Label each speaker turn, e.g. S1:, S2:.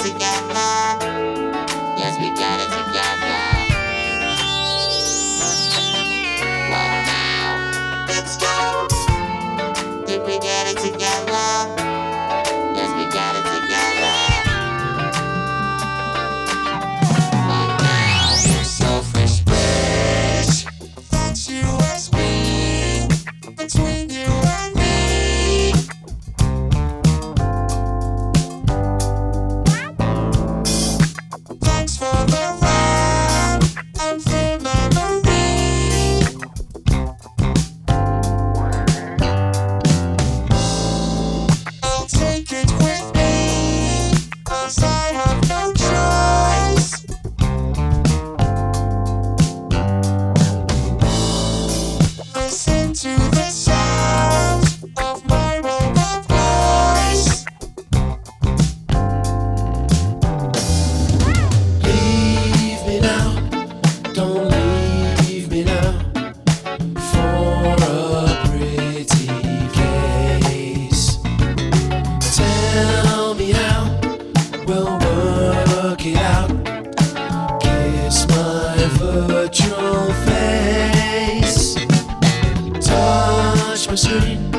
S1: together. Yes, we got it together. What now? Let's go. Did we get it together? Yes, we got it together. What now? You're so fresh, fresh. That's you as me. Between you and me. Thanks for the ride and the memory. I'll take it with me, 'cause I have no choice. Listen to the sound of my robot voice.
S2: Leave me now, don't leave me now, for a pretty case. Tell me how we'll work it out. Kiss my virtual face, touch my screen.